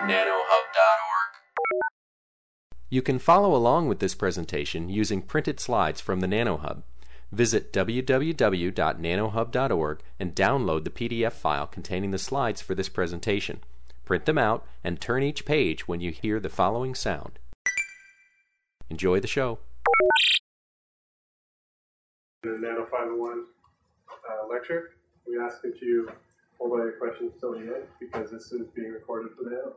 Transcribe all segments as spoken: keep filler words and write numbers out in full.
nanohub dot org. You can follow along with this presentation using printed slides from the NanoHub. Visit w w w dot nanohub dot org and download the P D F file containing the slides for this presentation. Print them out and turn each page when you hear the following sound. Enjoy the show. In the Nano five oh one uh, lecture, we ask that you hold all your questions till the end because this is being recorded for the Nano.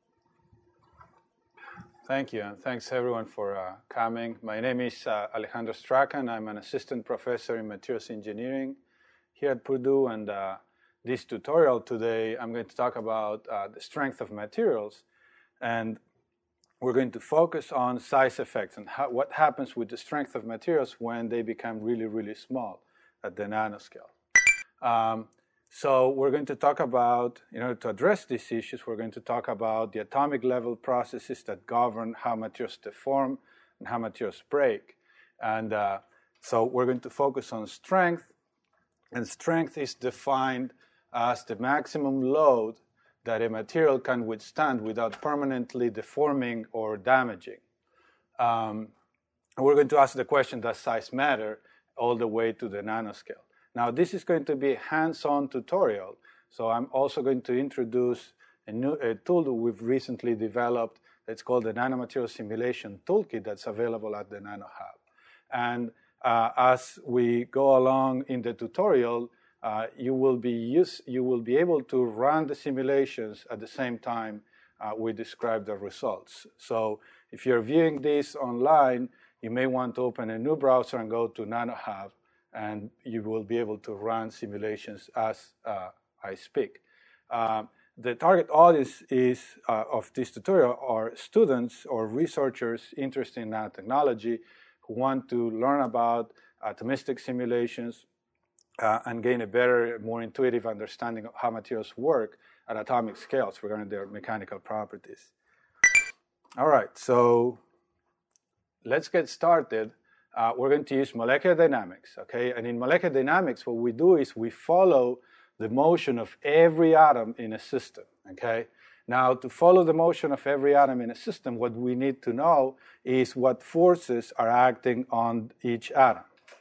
Thank you, and thanks everyone for uh, coming. My name is uh, Alejandro Strachan. I'm an assistant professor in materials engineering here at Purdue, and uh, this tutorial today, I'm going to talk about uh, the strength of materials, and we're going to focus on size effects and how, what happens with the strength of materials when they become really, really small at the nanoscale. Um, so we're going to talk about, in order to address these issues, we're going to talk about the atomic level processes that govern how materials deform and how materials break. And uh, so we're going to focus on strength, and strength is defined as the maximum load that a material can withstand without permanently deforming or damaging. Um, we're going to ask the question, does size matter, all the way to the nanoscale. Now, this is going to be a hands-on tutorial, so I'm also going to introduce a new a tool that we've recently developed that's called the Nanomaterial Simulation Toolkit that's available at the NanoHub. And uh, as we go along in the tutorial, Uh, you will be use, you will be able to run the simulations at the same time uh, we describe the results. So if you're viewing this online, you may want to open a new browser and go to NanoHub, and you will be able to run simulations as uh, I speak. Uh, the target audience is uh, of this tutorial are students or researchers interested in nanotechnology who want to learn about atomistic simulations, Uh, and gain a better, more intuitive understanding of how materials work at atomic scales regarding their mechanical properties. All right, so let's get started. Uh, we're going to use molecular dynamics, okay? And in molecular dynamics, what we do is we follow the motion of every atom in a system, okay? Now, to follow the motion of every atom in a system, what we need to know is what forces are acting on each atom.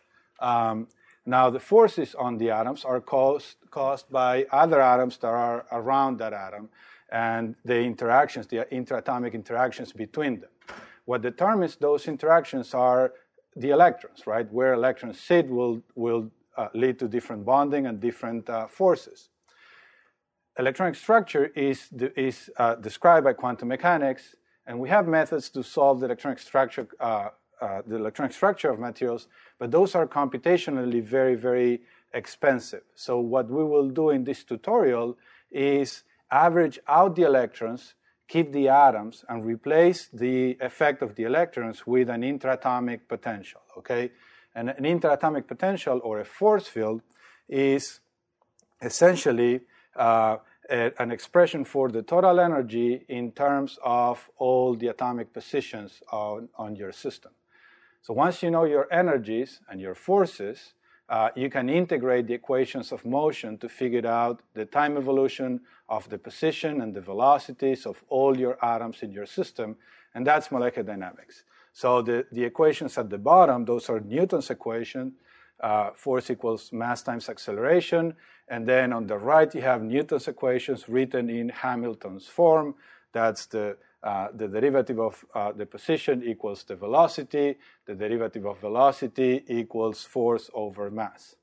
Um, Now, the forces on the atoms are caused, caused by other atoms that are around that atom and the interactions, the interatomic interactions between them. What determines those interactions are the electrons, right? Where electrons sit will, will uh, lead to different bonding and different uh, forces. Electronic structure is, is uh, described by quantum mechanics, and we have methods to solve the electronic structure uh, Uh, the electronic structure of materials, but those are computationally very, very expensive. So what we will do in this tutorial is average out the electrons, keep the atoms, and replace the effect of the electrons with an interatomic potential, okay? And an interatomic potential, or a force field, is essentially uh, a, an expression for the total energy in terms of all the atomic positions on, on your system. So once you know your energies and your forces, uh, you can integrate the equations of motion to figure out the time evolution of the position and the velocities of all your atoms in your system, and that's molecular dynamics. So the, the equations at the bottom, those are Newton's equation, uh, force equals mass times acceleration, and then on the right you have Newton's equations written in Hamilton's form. That's the Uh, the derivative of uh, the position equals the velocity. The derivative of velocity equals force over mass.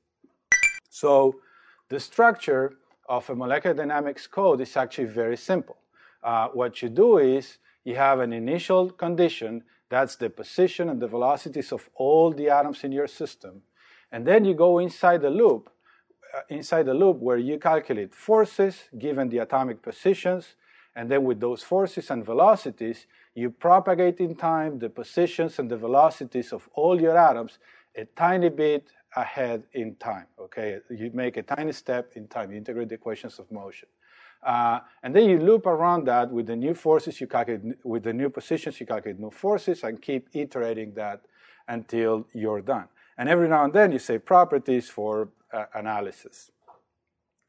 So the structure of a molecular dynamics code is actually very simple. Uh, what you do is you have an initial condition, that's the position and the velocities of all the atoms in your system. And then you go inside the loop, uh, inside the loop where you calculate forces given the atomic positions. And then with those forces and velocities, you propagate in time the positions and the velocities of all your atoms a tiny bit ahead in time, okay? You make a tiny step in time. You integrate the equations of motion. Uh, and then you loop around that with the new forces you calculate, with the new positions you calculate new forces, and keep iterating that until you're done. And every now and then you save properties for uh, analysis.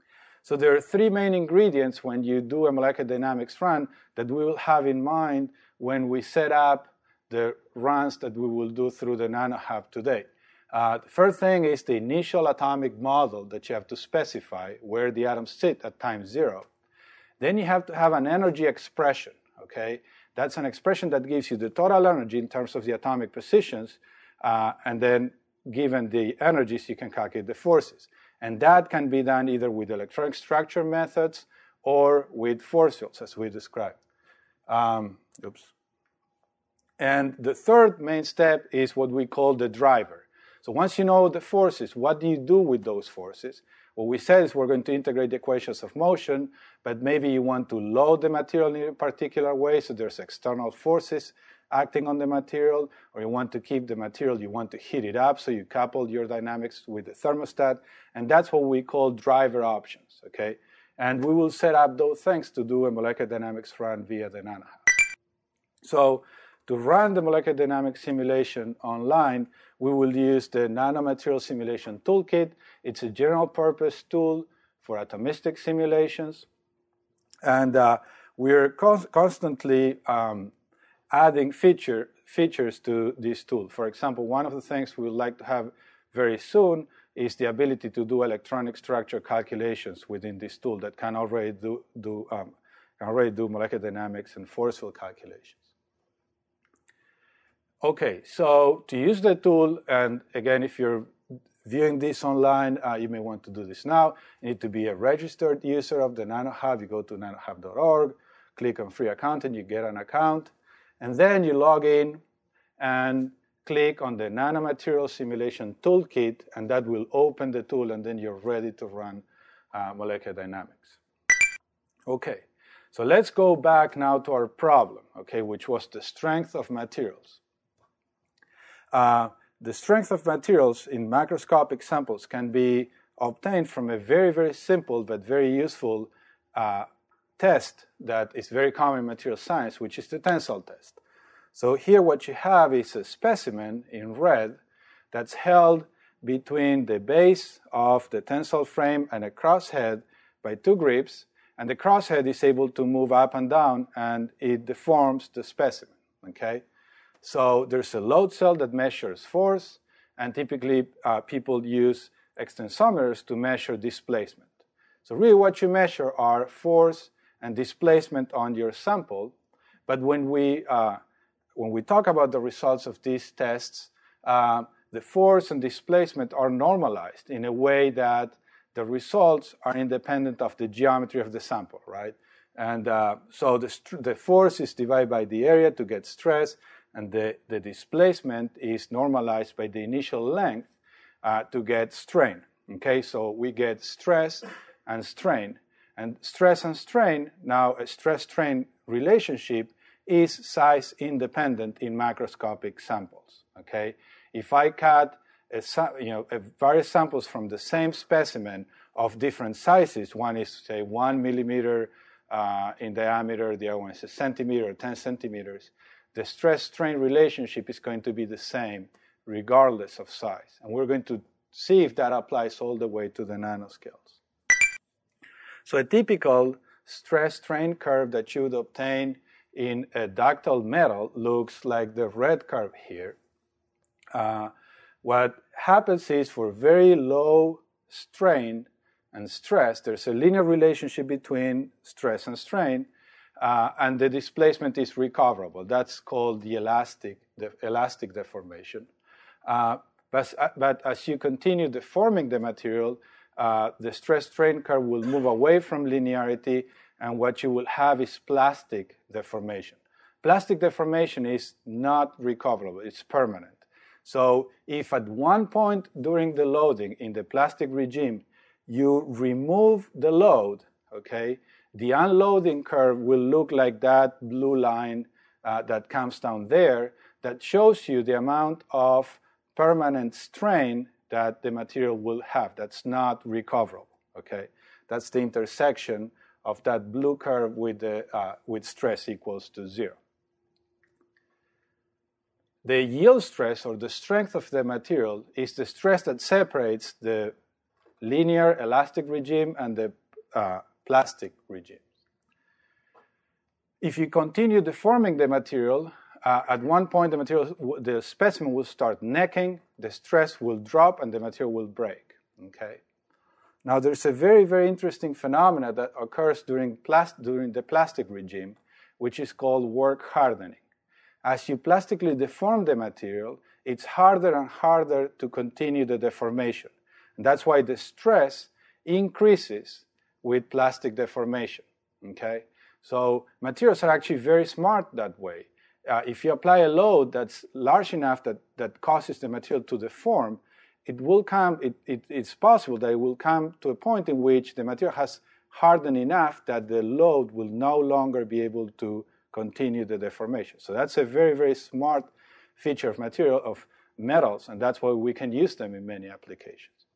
So there are three main ingredients when you do a molecular dynamics run that we will have in mind when we set up the runs that we will do through the NanoHub today. Uh, the first thing is the initial atomic model that you have to specify where the atoms sit at time zero. Then you have to have an energy expression, okay? That's an expression that gives you the total energy in terms of the atomic positions, uh, and then given the energies, you can calculate the forces. And that can be done either with electronic structure methods or with force fields, as we described. Um, oops. And the third main step is what we call the driver. So once you know the forces, what do you do with those forces? What we said is we're going to integrate the equations of motion, but maybe you want to load the material in a particular way, so there's external forces acting on the material, or you want to keep the material, you want to heat it up, so you couple your dynamics with the thermostat, and that's what we call driver options, okay? And we will set up those things to do a molecular dynamics run via the NanoHub. So to run the molecular dynamics simulation online, we will use the Nanomaterial Simulation Toolkit. It's a general purpose tool for atomistic simulations, and uh, we're con- constantly um, adding feature, features to this tool. For example, one of the things we would like to have very soon is the ability to do electronic structure calculations within this tool that can already do, do, um, can already do molecular dynamics and force field calculations. Okay, so to use the tool, and again, if you're viewing this online, uh, you may want to do this now. You need to be a registered user of the NanoHub. You go to nanohub dot org, click on free account, and you get an account. And then you log in and click on the Nanomaterial Simulation Toolkit, and that will open the tool, and then you're ready to run uh, molecular dynamics. Okay, so let's go back now to our problem, okay, which was the strength of materials. Uh, the strength of materials in macroscopic samples can be obtained from a very, very simple but very useful uh, test that is very common in material science, which is the tensile test. So here what you have is a specimen in red that's held between the base of the tensile frame and a crosshead by two grips, and the crosshead is able to move up and down, and it deforms the specimen, okay? So there's a load cell that measures force, and typically uh, people use extensometers to measure displacement. So really what you measure are force and displacement on your sample, but when we, uh, when we talk about the results of these tests, uh, the force and displacement are normalized in a way that the results are independent of the geometry of the sample, right? And uh, so the, the force is divided by the area to get stress, and the, the displacement is normalized by the initial length uh, to get strain, okay? So we get stress and strain. And stress and strain, now a stress-strain relationship is size independent in macroscopic samples, okay? If I cut a, you know, a various samples from the same specimen of different sizes, one is, say, one millimeter uh, in diameter, the other one is a centimeter or ten centimeters, the stress-strain relationship is going to be the same regardless of size. And we're going to see if that applies all the way to the nanoscales. So a typical stress-strain curve that you would obtain in a ductile metal looks like the red curve here. Uh, what happens is for very low strain and stress, there's a linear relationship between stress and strain, uh, and the displacement is recoverable. That's called the elastic, the elastic deformation. Uh, but, but as you continue deforming the material, Uh, the stress-strain curve will move away from linearity, and what you will have is plastic deformation. Plastic deformation is not recoverable, it's permanent. So if at one point during the loading in the plastic regime you remove the load, okay, the unloading curve will look like that blue line uh, that comes down there that shows you the amount of permanent strain that the material will have. That's not recoverable, okay? That's the intersection of that blue curve with, the, uh, with stress equals to zero. The yield stress, or the strength of the material, is the stress that separates the linear elastic regime and the uh, plastic regimes. If you continue deforming the material, uh, at one point the material, the specimen will start necking, the stress will drop, and the material will break. Okay. Now, there's a very, very interesting phenomena that occurs during, plast- during the plastic regime, which is called work hardening. As you plastically deform the material, it's harder and harder to continue the deformation. And that's why the stress increases with plastic deformation. Okay? So materials are actually very smart that way. Uh, if you apply a load that's large enough that, that causes the material to deform, it will come, it, it, it's possible that it will come to a point in which the material has hardened enough that the load will no longer be able to continue the deformation. So that's a very, very smart feature of material, of metals, and that's why we can use them in many applications.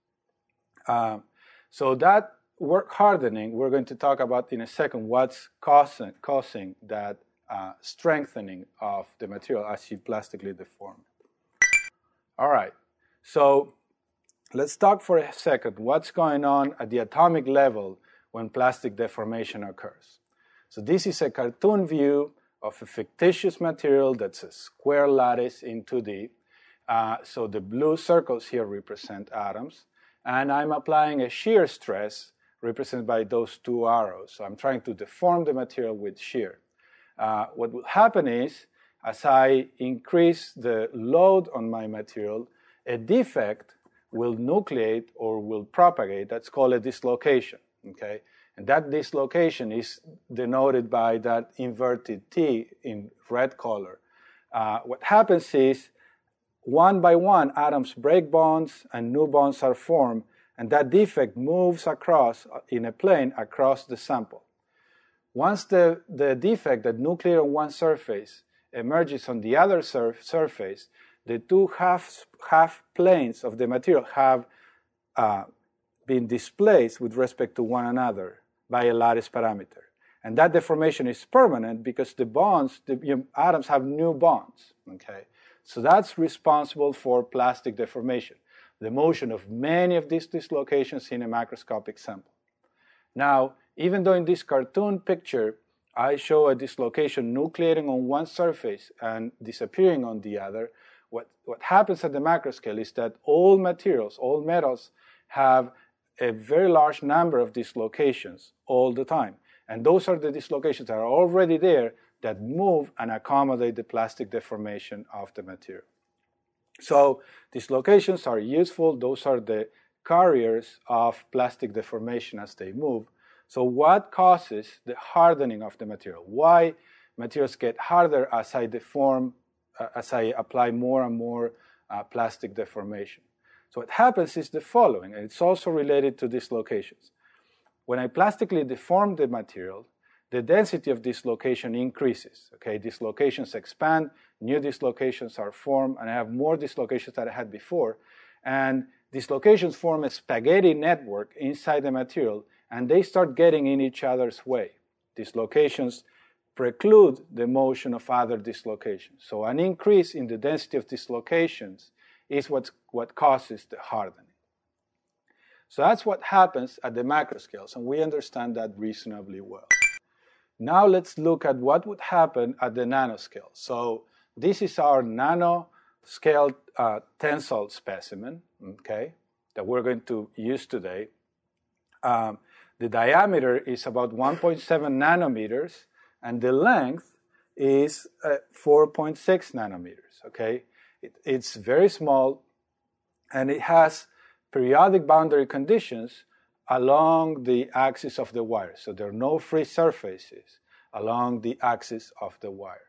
Uh, so that work hardening, we're going to talk about in a second what's causing, causing that uh, strengthening of the material as you plastically deform it. All right, so let's talk for a second what's going on at the atomic level when plastic deformation occurs. So this is a cartoon view of a fictitious material that's a square lattice in two D. Uh, so the blue circles here represent atoms, and I'm applying a shear stress represented by those two arrows. So I'm trying to deform the material with shear. Uh, what will happen is, as I increase the load on my material, a defect will nucleate or will propagate. That's called a dislocation. Okay? And that dislocation is denoted by that inverted T in red color. Uh, what happens is, one by one, atoms break bonds and new bonds are formed, and that defect moves across in a plane across the sample. Once the, the defect, that nuclear on one surface, emerges on the other sur- surface, the two half, half planes of the material have uh, been displaced with respect to one another by a lattice parameter. And that deformation is permanent because the bonds, the you know, atoms have new bonds. Okay? So that's responsible for plastic deformation, the motion of many of these dislocations in a macroscopic sample. Now, even though in this cartoon picture I show a dislocation nucleating on one surface and disappearing on the other, what, what happens at the macro scale is that all materials, all metals, have a very large number of dislocations all the time. And those are the dislocations that are already there that move and accommodate the plastic deformation of the material. So dislocations are useful. Those are the carriers of plastic deformation as they move. So what causes the hardening of the material? Why materials get harder as I deform, uh, as I apply more and more uh, plastic deformation? So what happens is the following, and it's also related to dislocations. When I plastically deform the material, the density of dislocation increases. Okay, dislocations expand, new dislocations are formed, and I have more dislocations than I had before. And dislocations form a spaghetti network inside the material, and they start getting in each other's way. Dislocations preclude the motion of other dislocations. So an increase in the density of dislocations is what's, what causes the hardening. So that's what happens at the macro scales, and we understand that reasonably well. Now let's look at what would happen at the nanoscale. So this is our nanoscale uh, tensile specimen, okay, that we're going to use today. Um, the diameter is about one point seven nanometers, and the length is uh, four point six nanometers, okay? It, it's very small, and it has periodic boundary conditions along the axis of the wire. So there are no free surfaces along the axis of the wire.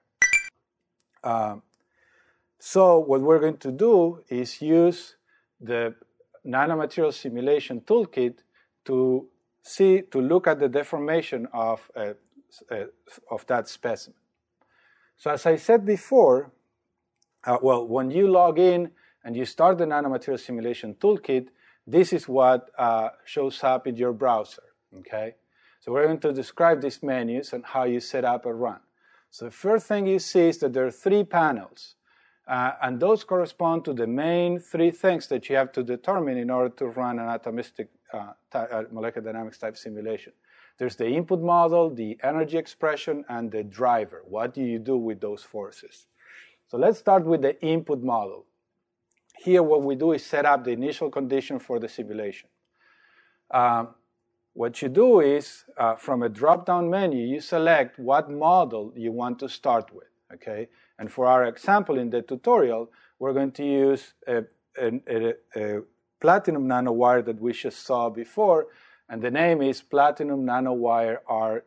Um, so what we're going to do is use the nanomaterial simulation toolkit to see, to look at the deformation of, a, a, of that specimen. So as I said before, uh, well, when you log in and you start the nanomaterial simulation toolkit, this is what uh, shows up in your browser, okay? So we're going to describe these menus and how you set up a run. So the first thing you see is that there are three panels, uh, and those correspond to the main three things that you have to determine in order to run an atomistic uh, uh, molecular dynamics type simulation. There's the input model, the energy expression, and the driver. What do you do with those forces? So let's start with the input model. Here what we do is set up the initial condition for the simulation. Um, what you do is, uh, from a drop-down menu, you select what model you want to start with, okay? And for our example in the tutorial, we're going to use a, a, a, a platinum nanowire that we just saw before, and the name is Platinum Nanowire R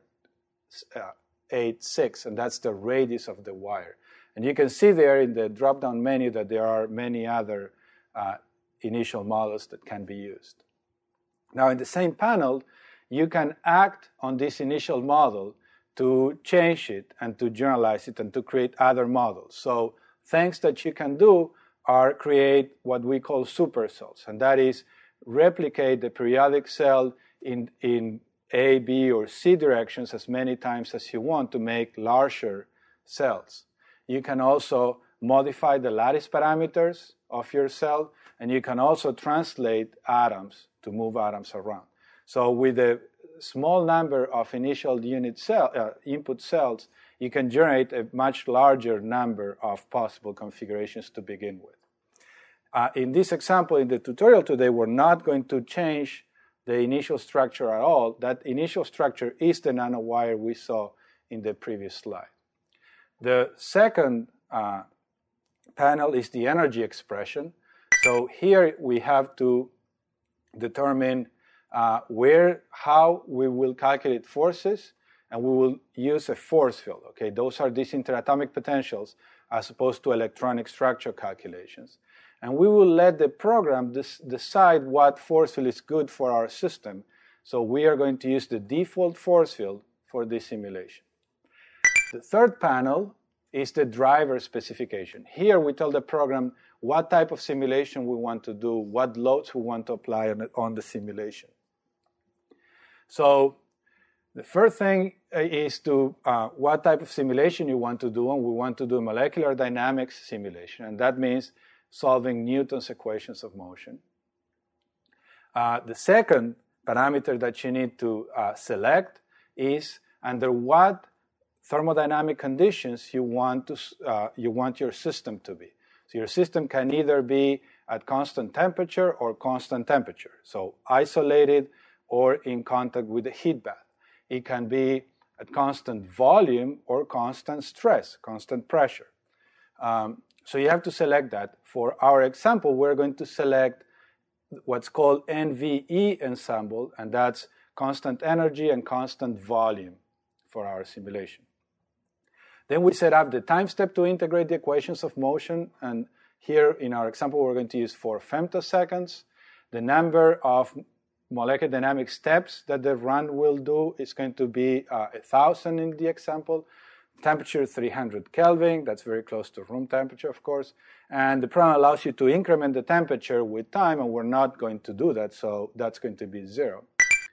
eighty-six, and that's the radius of the wire. And you can see there in the drop-down menu that there are many other uh, initial models that can be used. Now, in the same panel, you can act on this initial model to change it and to generalize it and to create other models. So things that you can do are create what we call supercells, and that is replicate the periodic cell in, in A, B, or C directions as many times as you want to make larger cells. You can also modify the lattice parameters of your cell, and you can also translate atoms to move atoms around. So with a small number of initial unit cell, uh, input cells, you can generate a much larger number of possible configurations to begin with. Uh, in this example, in the tutorial today, we're not going to change the initial structure at all. That initial structure is the nanowire we saw in the previous slide. The second uh, panel is the energy expression. So here we have to determine uh, where, how we will calculate forces, and we will use a force field. Okay, those are these interatomic potentials as opposed to electronic structure calculations. And we will let the program dis- decide what force field is good for our system. So we are going to use the default force field for this simulation. The third panel is the driver specification. Here we tell the program what type of simulation we want to do, what loads we want to apply on, on the simulation. So the first thing is to uh, what type of simulation you want to do, and we want to do a molecular dynamics simulation, and that means solving Newton's equations of motion. Uh, the second parameter that you need to uh, select is under what thermodynamic conditions you want to uh, you want your system to be. So your system can either be at constant temperature or constant temperature, so isolated or in contact with a heat bath. It can be at constant volume or constant stress, constant pressure. Um, so you have to select that. For our example, we're going to select what's called N V E ensemble, and that's constant energy and constant volume for our simulation. Then we set up the time step to integrate the equations of motion, and here in our example we're going to use four femtoseconds. The number of molecular dynamic steps that the run will do is going to be uh, one thousand in the example. Temperature three hundred Kelvin, that's very close to room temperature, of course. And the program allows you to increment the temperature with time, and we're not going to do that, so that's going to be zero.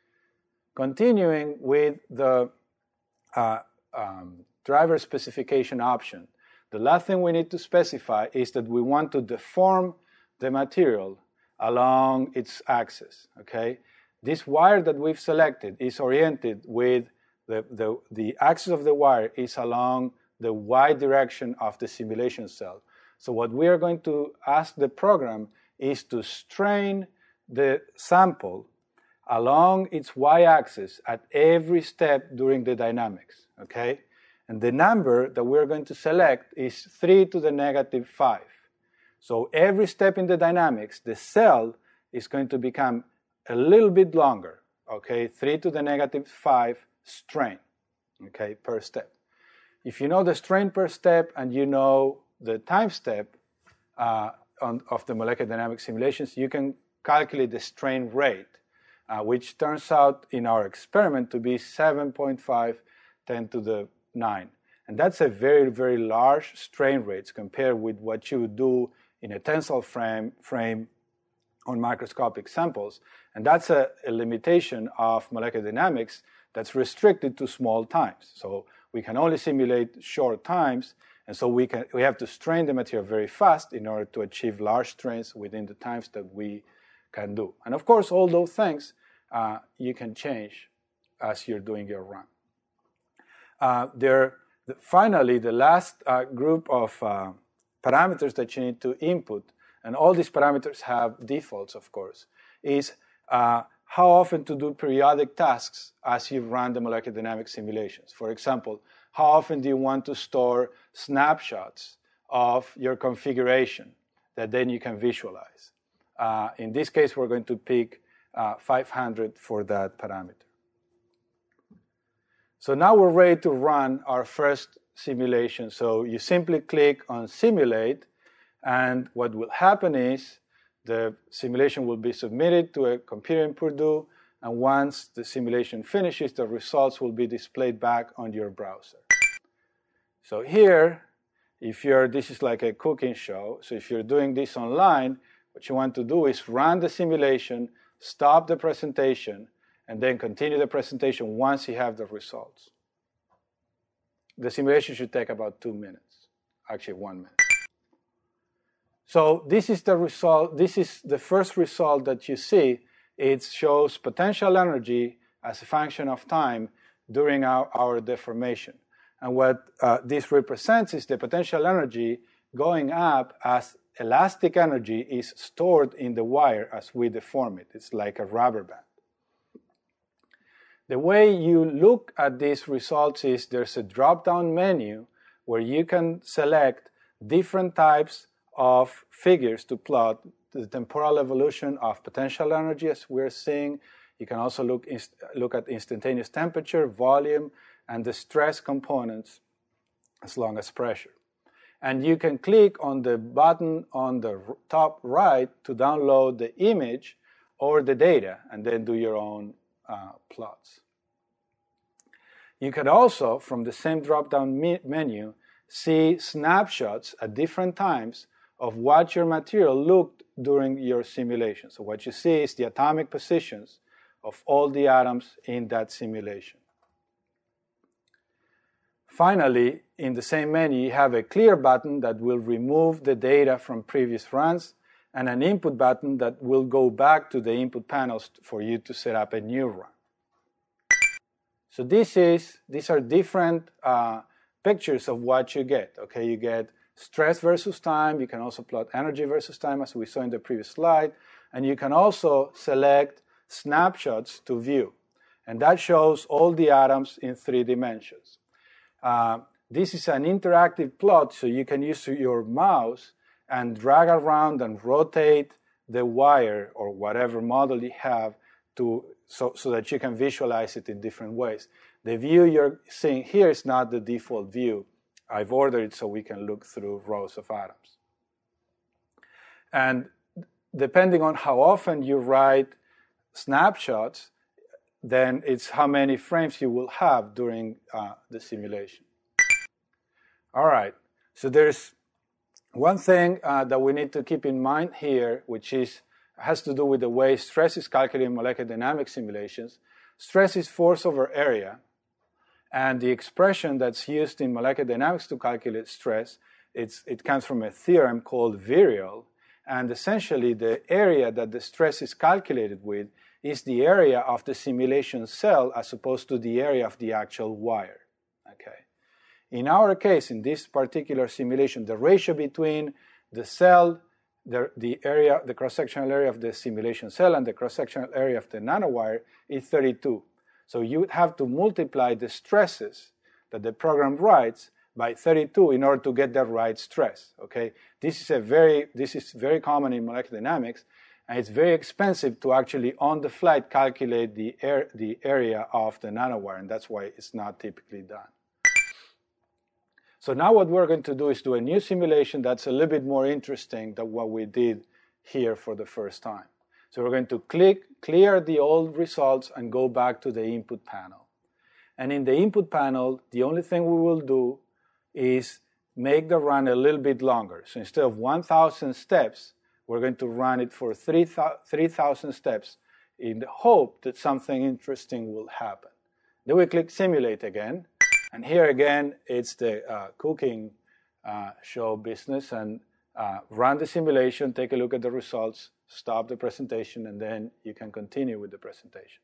Continuing with the uh, um, driver specification option, the last thing we need to specify is that we want to deform the material along its axis, okay? This wire that we've selected is oriented with the, the, the axis of the wire is along the y direction of the simulation cell. So what we are going to ask the program is to strain the sample along its y-axis at every step during the dynamics, okay? And the number that we're going to select is three to the negative five. So every step in the dynamics, the cell is going to become a little bit longer, okay? three to the negative five strain, okay, per step. If you know the strain per step and you know the time step uh, on, of the molecular dynamics simulations, you can calculate the strain rate, uh, which turns out in our experiment to be seven point five ten to the nine. And that's a very, very large strain rates compared with what you would do in a tensile frame, frame on microscopic samples. And that's a, a limitation of molecular dynamics that's restricted to small times. So we can only simulate short times, and so we can we have to strain the material very fast in order to achieve large strains within the times that we can do. And of course, all those things uh, you can change as you're doing your run. Uh, there, the, finally, the last uh, group of uh, parameters that you need to input, and all these parameters have defaults, of course, is uh, how often to do periodic tasks as you run the molecular dynamics simulations. For example, how often do you want to store snapshots of your configuration that then you can visualize? Uh, in this case, we're going to pick uh, five hundred for that parameter. So now we're ready to run our first simulation. So you simply click on Simulate, and what will happen is the simulation will be submitted to a computer in Purdue, and once the simulation finishes, the results will be displayed back on your browser. So here, if you're, this is like a cooking show, so if you're doing this online, what you want to do is run the simulation, stop the presentation, and then continue the presentation once you have the results. The simulation should take about two minutes, actually one minute. So this is the result, this is the first result that you see. It shows potential energy as a function of time during our, our deformation. And what uh, this represents is the potential energy going up as elastic energy is stored in the wire as we deform it. It's like a rubber band. The way you look at these results is there's a drop-down menu where you can select different types of figures to plot the temporal evolution of potential energy as we're seeing. You can also look, look at instantaneous temperature, volume, and the stress components as long as pressure. And you can click on the button on the top right to download the image or the data and then do your own uh, plots. You can also, from the same drop-down me- menu, see snapshots at different times of what your material looked during your simulation. So what you see is the atomic positions of all the atoms in that simulation. Finally, in the same menu, you have a clear button that will remove the data from previous runs and an input button that will go back to the input panels for you to set up a new run. So this is, these are different uh, pictures of what you get. Okay, you get stress versus time. You can also plot energy versus time, as we saw in the previous slide. And you can also select snapshots to view. And that shows all the atoms in three dimensions. Uh, this is an interactive plot, so you can use your mouse and drag around and rotate the wire or whatever model you have to, so, so that you can visualize it in different ways. The view you're seeing here is not the default view. I've ordered it so we can look through rows of atoms. And depending on how often you write snapshots, then it's how many frames you will have during uh, the simulation. All right, so there's one thing uh, that we need to keep in mind here, which is has to do with the way stress is calculated in molecular dynamics simulations. Stress is force over area, and the expression that's used in molecular dynamics to calculate stress, it's, it comes from a theorem called virial, and essentially the area that the stress is calculated with is the area of the simulation cell as opposed to the area of the actual wire. Okay. In our case, in this particular simulation, the ratio between the cell, the, the area, the cross-sectional area of the simulation cell and the cross-sectional area of the nanowire is thirty-two. So you would have to multiply the stresses that the program writes by thirty-two in order to get the right stress. Okay. This is a very this is very common in molecular dynamics. And it's very expensive to actually, on the flight, calculate the, air, the area of the nanowire, and that's why it's not typically done. So now what we're going to do is do a new simulation that's a little bit more interesting than what we did here for the first time. So we're going to click, clear the old results and go back to the input panel. And in the input panel, the only thing we will do is make the run a little bit longer. So instead of one thousand steps, we're going to run it for three thousand steps in the hope that something interesting will happen. Then we click Simulate again. And here again, it's the uh, cooking uh, show business. And uh, run the simulation, take a look at the results, stop the presentation, and then you can continue with the presentation.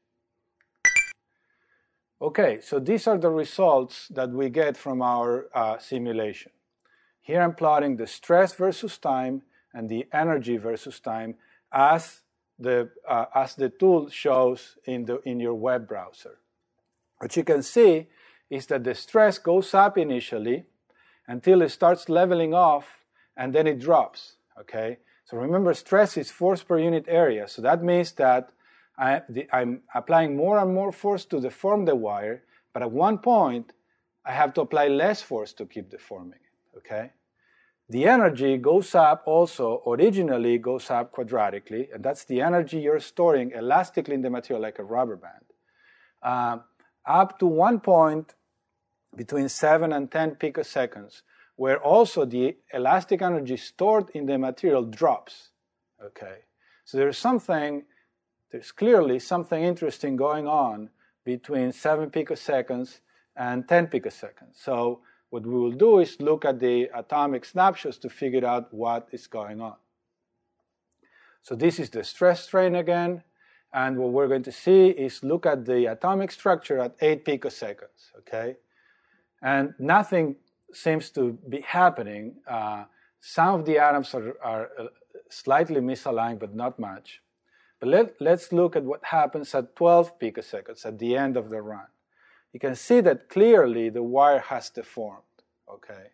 Okay, so these are the results that we get from our uh, simulation. Here I'm plotting the stress versus time and the energy versus time as the, uh, as the tool shows in, the, in your web browser. What you can see is that the stress goes up initially until it starts leveling off, and then it drops, okay? So remember, stress is force per unit area, so that means that I, the, I'm applying more and more force to deform the wire, but at one point, I have to apply less force to keep deforming it, okay? The energy goes up also, originally goes up quadratically, and that's the energy you're storing elastically in the material like a rubber band. Uh, up to one point between seven and ten picoseconds, where also the elastic energy stored in the material drops, okay? So there's something, there's clearly something interesting going on between seven picoseconds and ten picoseconds. So what we will do is look at the atomic snapshots to figure out what is going on. So this is the stress strain again, and what we're going to see is look at the atomic structure at eight picoseconds, okay? And nothing seems to be happening. Uh, some of the atoms are, are slightly misaligned, but not much. But let, let's look at what happens at twelve picoseconds, at the end of the run. You can see that clearly the wire has deformed, okay?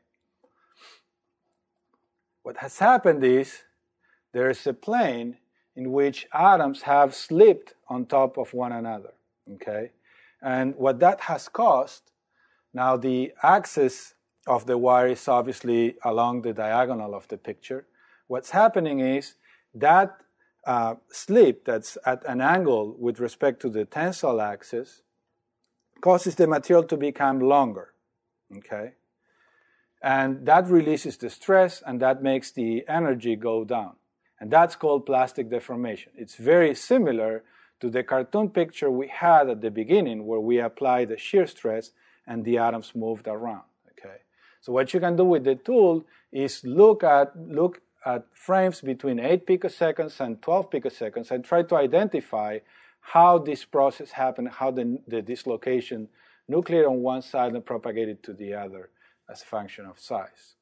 What has happened is there is a plane in which atoms have slipped on top of one another, okay? And what that has caused, now the axis of the wire is obviously along the diagonal of the picture. What's happening is that uh, slip that's at an angle with respect to the tensile axis causes the material to become longer, okay? And that releases the stress, and that makes the energy go down. And that's called plastic deformation. It's very similar to the cartoon picture we had at the beginning where we applied the shear stress and the atoms moved around, okay? So what you can do with the tool is look at, look at frames between eight picoseconds and twelve picoseconds and try to identify how this process happened, how the, the dislocation nucleated on one side and propagated to the other as a function of size.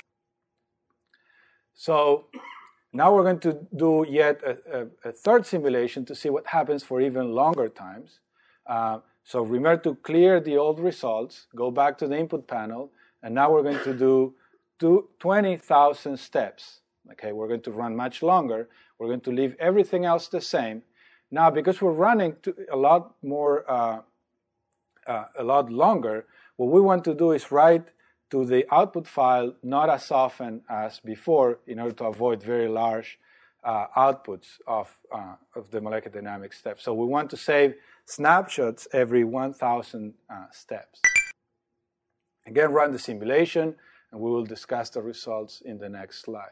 So now we're going to do yet a, a, a third simulation to see what happens for even longer times. Uh, so remember to clear the old results, go back to the input panel, and now we're going to do two, twenty thousand steps. Okay, we're going to run much longer. We're going to leave everything else the same. Now, because we're running to a lot more, uh, uh, a lot longer, what we want to do is write to the output file not as often as before in order to avoid very large uh, outputs of, uh, of the molecular dynamics steps. So we want to save snapshots every one thousand uh, steps. Again, run the simulation, and we will discuss the results in the next slide.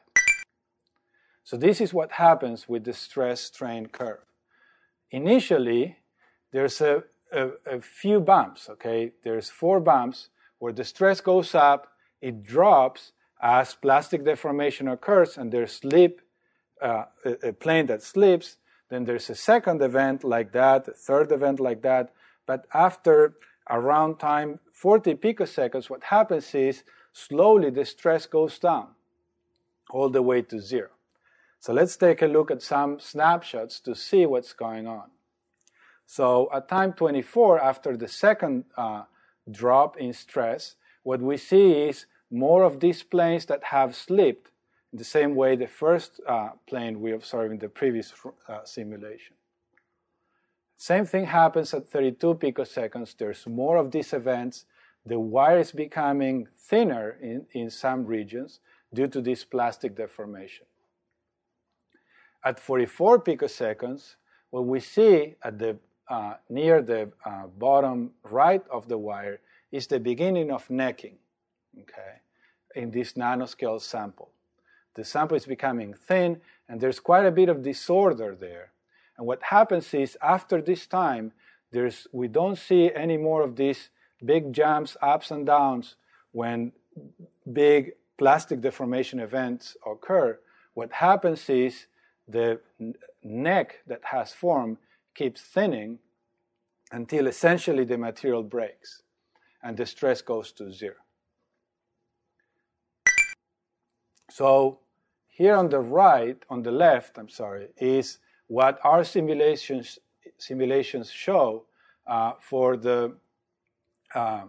So this is what happens with the stress-strain curve. Initially, there's a, a, a few bumps, okay? There's four bumps where the stress goes up, it drops as plastic deformation occurs, and there's slip, uh, a, a plane that slips. Then there's a second event like that, a third event like that. But after around time forty picoseconds, what happens is slowly the stress goes down all the way to zero. So let's take a look at some snapshots to see what's going on. So at time twenty-four, after the second uh, drop in stress, what we see is more of these planes that have slipped in the same way the first uh, plane we observed in the previous uh, simulation. Same thing happens at thirty-two picoseconds. There's more of these events. The wire is becoming thinner in, in some regions due to this plastic deformation. At forty-four picoseconds, what we see at the uh, near the uh, bottom right of the wire is the beginning of necking, okay, in this nanoscale sample. The sample is becoming thin, and there's quite a bit of disorder there. And what happens is, after this time, there's we don't see any more of these big jumps, ups and downs, when big plastic deformation events occur. What happens is the n- neck that has formed keeps thinning until essentially the material breaks and the stress goes to zero. So here on the right, on the left, I'm sorry, is what our simulations simulations show uh, for the uh,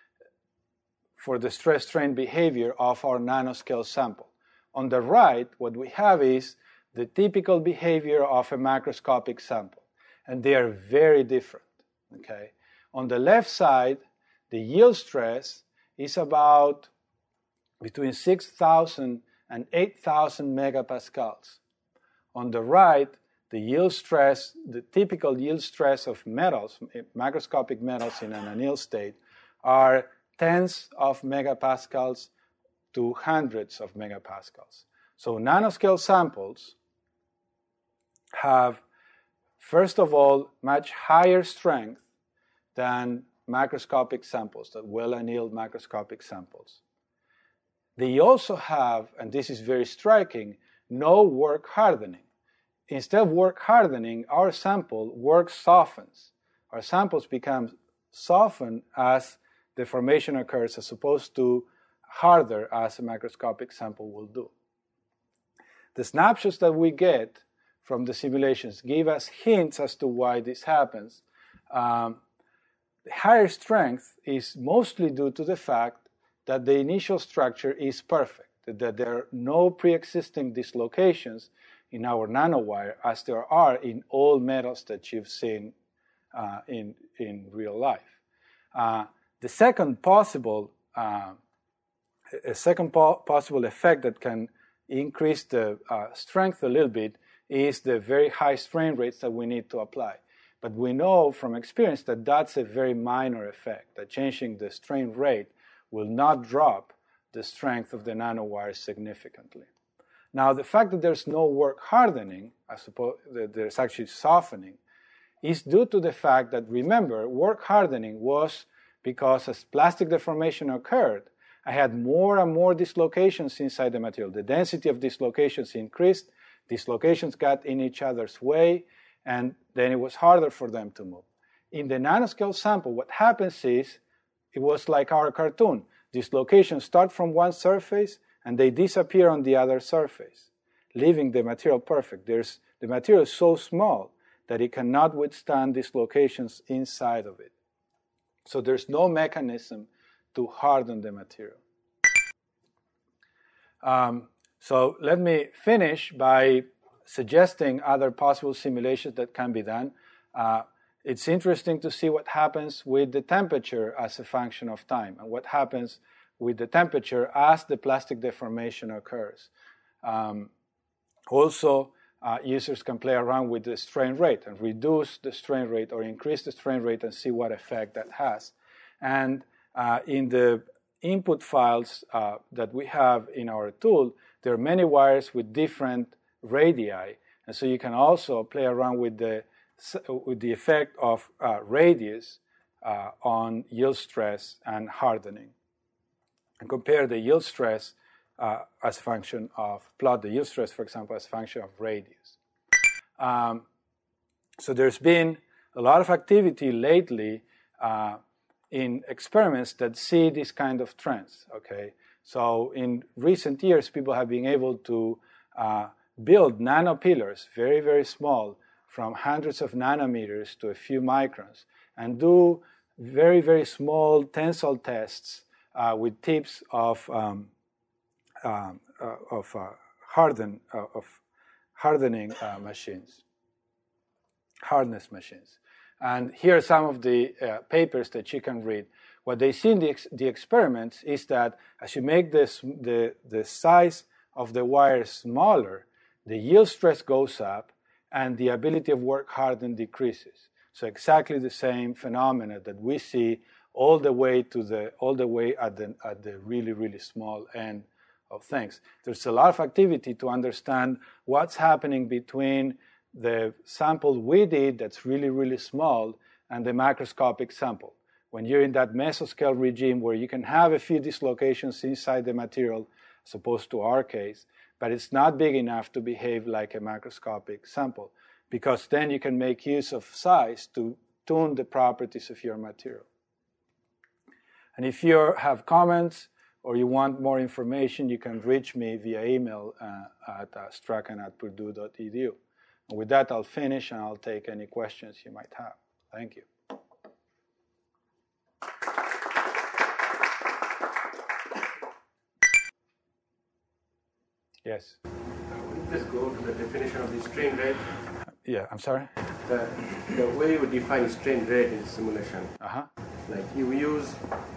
for the stress-strain behavior of our nanoscale sample. On the right, what we have is the typical behavior of a macroscopic sample, and they are very different. Okay, on the left side, the yield stress is about between six thousand and eight thousand megapascals. On the right, the yield stress, the typical yield stress of metals, macroscopic metals in an anneal state, are tens of megapascals to hundreds of megapascals. So nanoscale samples have, first of all, much higher strength than macroscopic samples, the well-annealed macroscopic samples. They also have, and this is very striking, no work hardening. Instead of work hardening, our sample work softens. Our samples become softened as the formation occurs, as opposed to harder as a macroscopic sample will do. The snapshots that we get from the simulations give us hints as to why this happens. Um, the higher strength is mostly due to the fact that the initial structure is perfect, that there are no pre-existing dislocations in our nanowire as there are in all metals that you've seen uh, in, in real life. Uh, the second possible, uh, a second po- possible effect that can increase the uh, strength a little bit is the very high strain rates that we need to apply. But we know from experience that that's a very minor effect, that changing the strain rate will not drop the strength of the nanowire significantly. Now, the fact that there's no work hardening, I suppose that there's actually softening, is due to the fact that, remember, work hardening was because as plastic deformation occurred, I had more and more dislocations inside the material. The density of dislocations increased, dislocations got in each other's way, and then it was harder for them to move. In the nanoscale sample, what happens is, it was like our cartoon. Dislocations start from one surface, and they disappear on the other surface, leaving the material perfect. There's, the material is so small that it cannot withstand dislocations inside of it. So there's no mechanism to harden the material. Um, so let me finish by suggesting other possible simulations that can be done. Uh, it's interesting to see what happens with the temperature as a function of time, and what happens with the temperature as the plastic deformation occurs. Um, also, uh, users can play around with the strain rate and reduce the strain rate or increase the strain rate and see what effect that has. And uh, in the input files uh, that we have in our tool, there are many wires with different radii, and so you can also play around with the with the effect of uh, radius uh, on yield stress and hardening, and compare the yield stress uh, as a function of, plot the yield stress, for example, as a function of radius. Um, so there's been a lot of activity lately uh, in experiments that see this kind of trends, okay? So in recent years, people have been able to uh, build nanopillars, very, very small, from hundreds of nanometers to a few microns, and do very, very small tensile tests uh, with tips of um, um, uh, of uh, harden uh, of hardening uh, machines, hardness machines. And here are some of the uh, papers that you can read. What they see in the, ex- the experiments is that as you make this, the the size of the wire smaller, the yield stress goes up, and the ability of work harden decreases. So exactly the same phenomena that we see all the way to the all the way at the at the really really small end of things. There's a lot of activity to understand what's happening between the sample we did that's really really small and the macroscopic sample. When you're in that mesoscale regime where you can have a few dislocations inside the material, as opposed to our case, but it's not big enough to behave like a macroscopic sample, because then you can make use of size to tune the properties of your material. And if you have comments or you want more information, you can reach me via email uh, at uh, strachan at purdue dot e d u. And with that, I'll finish and I'll take any questions you might have. Thank you. Yes? Just go to the definition of the strain rate. Yeah, I'm sorry? The, the way you define strain rate in simulation, Uh-huh. like you use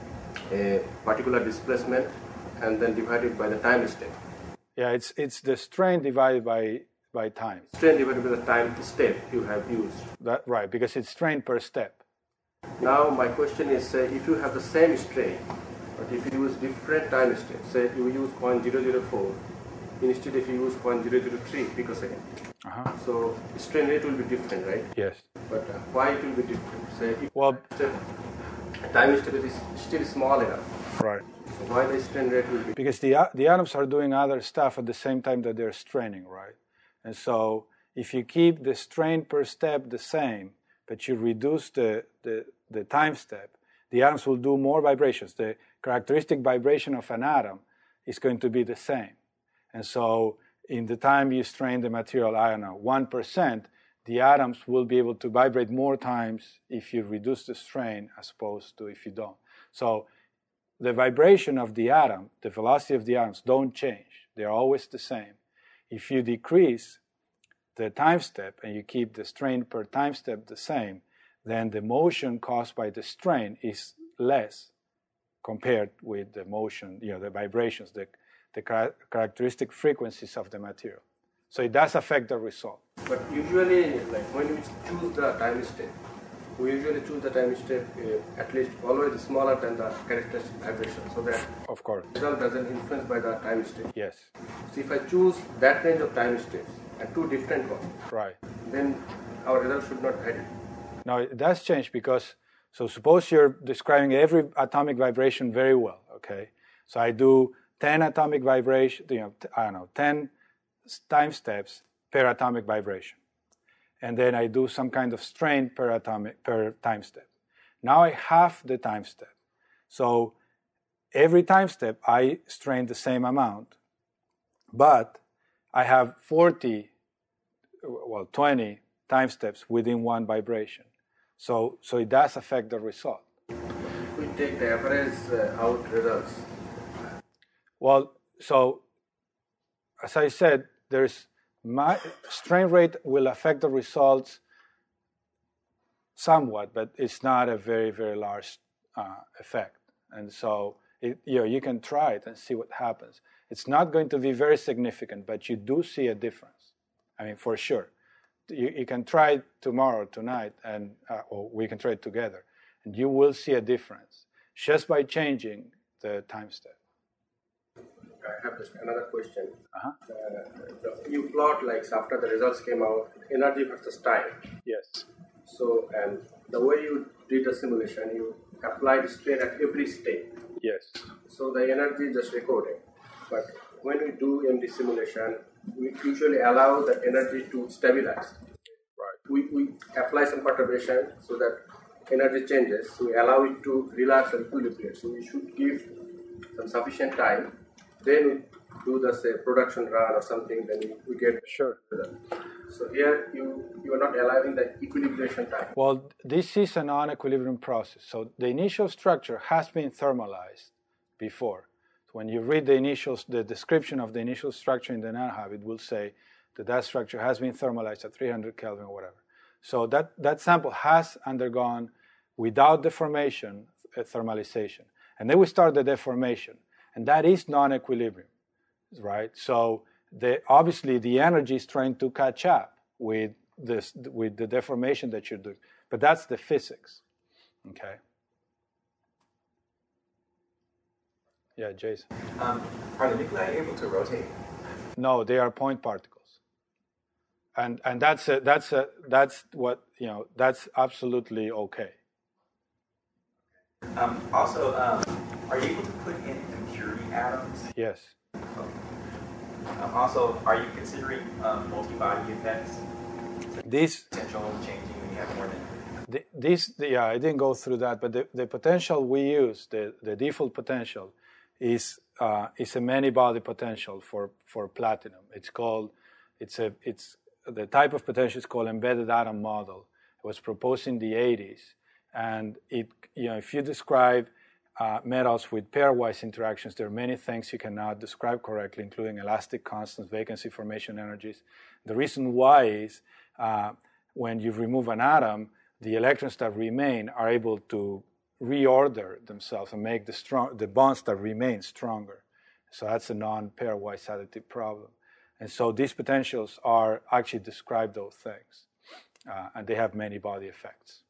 a particular displacement and then divide it by the time step. Yeah, it's it's the strain divided by by time. Strain divided by the time step you have used. That right, because it's strain per step. Now my question is, say, if you have the same strain, but if you use different time steps, say you use zero point zero zero four, instead if you use zero point zero zero three picosecond, Uh-huh. so strain rate will be different, right? Yes. But uh, why it will be different? Say if Well, step, time step is still small enough, right. so why the strain rate will be? Because the the atoms are doing other stuff at the same time that they're straining, right? And so if you keep the strain per step the same, but you reduce the, the, the time step, the atoms will do more vibrations. The characteristic vibration of an atom is going to be the same. And so in the time you strain the material, I don't know, one percent, the atoms will be able to vibrate more times if you reduce the strain as opposed to if you don't. So the vibration of the atom, the velocity of the atoms don't change. They're always the same. If you decrease the time step and you keep the strain per time step the same, then the motion caused by the strain is less compared with the motion, you know, the vibrations, the, the char- characteristic frequencies of the material. So it does affect the result. But usually, like when we choose the time step, we usually choose the time step uh, at least always smaller than the characteristic vibration, so that Of course. the result doesn't influence by the time step. Yes. So if I choose that range of time steps and two different ones, Right. then our result should not vary. Now, it does change because, so suppose you're describing every atomic vibration very well, okay? So I do ten atomic vibration, you know, I don't know, ten time steps per atomic vibration. And then I do some kind of strain per atomic, per time step. Now I halve the time step. So every time step I strain the same amount, but I have forty, well, twenty time steps within one vibration. So, so it does affect the result. If we take the average uh, out results, Well, so as I said, there's my strain rate will affect the results somewhat, but it's not a very, very large uh, effect. And so, it, you know, you can try it and see what happens. It's not going to be very significant, but you do see a difference. I mean, for sure. You, you can try it tomorrow, tonight, and uh, or we can try it together, and you will see a difference just by changing the time step. I have just another question. Uh-huh. Uh, you plot like after the results came out, energy versus time. Yes. So, and the way you did the simulation, you applied strain at every step. Yes. So the energy is just recorded. But when we do M D simulation, we usually allow the energy to stabilize. Right. We, we apply some perturbation so that energy changes. So we allow it to relax and equilibrate. So we should give some sufficient time. Then we do the say production run or something. Then we, we get Sure. So here you you are not allowing the equilibration time. Well, this is a non-equilibrium process. So the initial structure has been thermalized before. When you read the initial, the description of the initial structure in the NanoHub, it will say that that structure has been thermalized at three hundred Kelvin or whatever. So that, that sample has undergone, without deformation, a thermalization. And then we start the deformation. And that is non-equilibrium, right? So the, obviously the energy is trying to catch up with this, with the deformation that you're doing. But that's the physics, okay? Yeah, Jason. Um, are the nuclei able to rotate? No, they are point particles, and and that's a, that's a, that's what you know. That's absolutely okay. Um, also, um, are you able to put in impurity atoms? Yes. Um, also, are you considering um, multi-body effects? This Potential changing when you have more than... The, this, the, yeah, I didn't go through that, but the, the potential we use, the, the default potential, is uh, is a many-body potential for, for platinum. It's called, it's a, it's the type of potential is called embedded atom model. It was proposed in the eighties, and it, you know, if you describe uh, metals with pairwise interactions, there are many things you cannot describe correctly, including elastic constants, vacancy formation energies. The reason why is uh, when you remove an atom, the electrons that remain are able to reorder themselves and make the strong the bonds that remain stronger. So that's a non-pairwise additive problem. And so these potentials are actually describe those things, uh, and they have many body effects.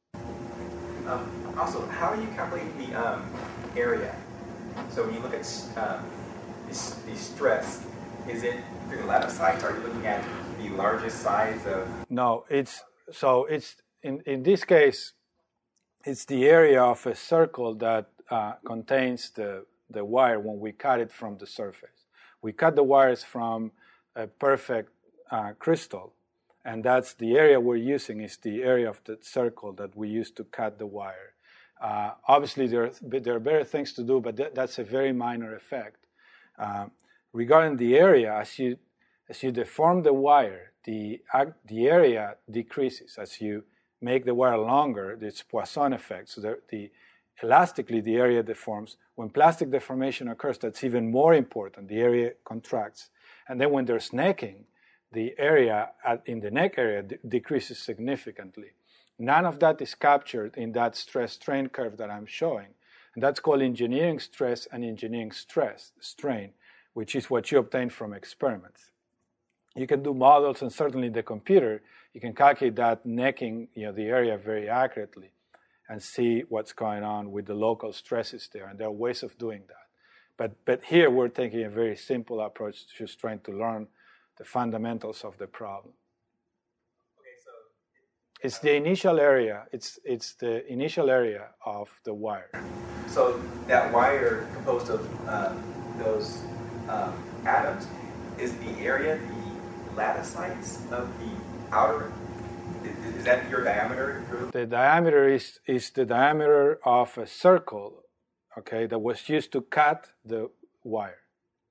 Um, also, how do you calculate the um, area? So when you look at um, the, the stress, is it through the lattice size? Are you looking at the largest size of? No, it's so it's in in this case, it's the area of a circle that uh, contains the the wire when we cut it from the surface. We cut the wires from a perfect uh, crystal, and that's the area we're using is the area of the circle that we use to cut the wire. Uh, obviously, there are, there are better things to do, but th- that's a very minor effect. Uh, regarding the area, as you as you deform the wire, the the area decreases as you make the wire longer. It's Poisson effect. So the, the elastically the area deforms. When plastic deformation occurs, that's even more important. The area contracts, and then when there's necking, the area at, in the neck area d- decreases significantly. None of that is captured in that stress-strain curve that I'm showing, and that's called engineering stress and engineering stress strain, which is what you obtain from experiments. You can do models, and certainly in the computer, you can calculate that necking, you know, the area very accurately, and see what's going on with the local stresses there. And there are ways of doing that. But but here we're taking a very simple approach, just trying to learn the fundamentals of the problem. Okay, so It's the initial area. It's it's the initial area of the wire. so that wire composed of uh, those um, atoms is the area, the lattice of the outer. Is, is that your diameter? The diameter is is the diameter of a circle, okay, that was used to cut the wire.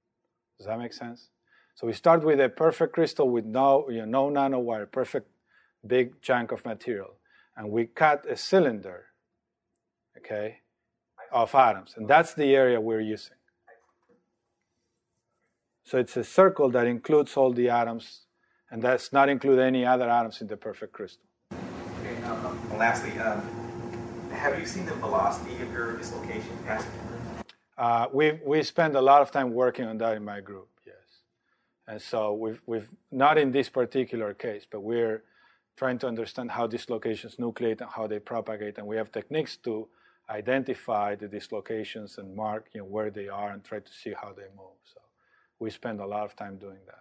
Does that make sense? So we start with a perfect crystal with no, you know, no nanowire, perfect big chunk of material, and we cut a cylinder, okay, of atoms, and that's the area we're using. So it's a circle that includes all the atoms, and does not include any other atoms in the perfect crystal. Okay, um, and lastly, um, have you seen the velocity of your dislocation passing through? Uh, we we spend a lot of time working on that in my group, yes. And so we've we've not in this particular case, but we're trying to understand how dislocations nucleate and how they propagate, and we have techniques to identify the dislocations and mark, you know, where they are and try to see how they move. So we spend a lot of time doing that.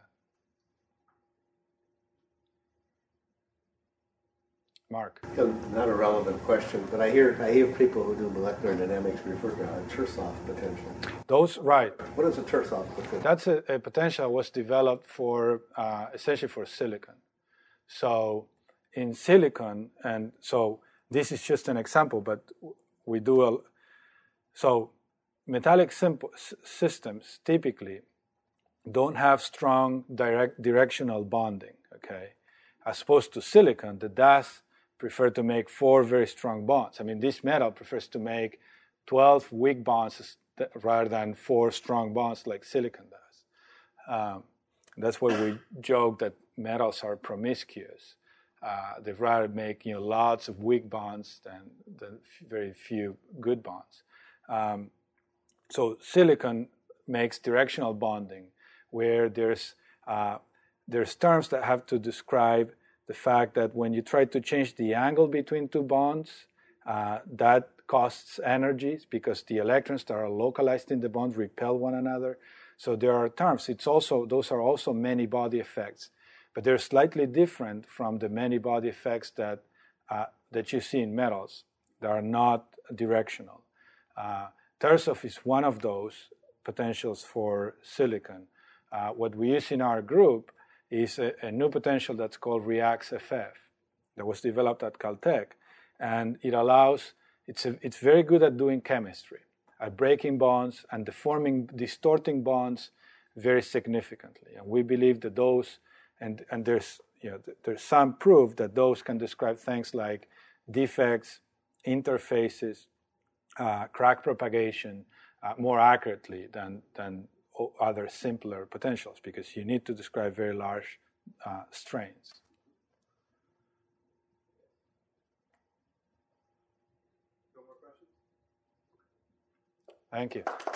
Mark. Not a relevant question, but I hear I hear people who do molecular dynamics refer to a Tirsoff potential. Those, right. What is a Tirsoff potential? That's a, a potential that was developed for, uh, essentially for silicon. So in silicon, and so this is just an example, but we do a, so metallic simple, s- systems typically don't have strong direct directional bonding, okay? As opposed to silicon, the D A S prefer to make four very strong bonds. I mean, this metal prefers to make twelve weak bonds rather than four strong bonds like silicon does. Um, that's why we joke that metals are promiscuous. Uh, they'd rather make, you know, lots of weak bonds than, than very few good bonds. Um, so silicon makes directional bonding, where there's uh, there's terms that have to describe the fact that when you try to change the angle between two bonds, uh, that costs energies because the electrons that are localized in the bond repel one another. So there are terms. It's also those are also many body effects, but they're slightly different from the many body effects that uh, that you see in metals that are not directional. Uh, Tirsoff is one of those potentials for silicon. Uh, what we use in our group is a, a new potential that's called REACT-F F that was developed at Caltech, and it allows, it's, a, it's very good at doing chemistry, at breaking bonds and deforming, distorting bonds very significantly. And we believe that those, and, and there's, you know, there's some proof that those can describe things like defects, interfaces, uh, crack propagation uh, more accurately than, than other simpler potentials, because you need to describe very large uh, strains. No more questions? Thank you.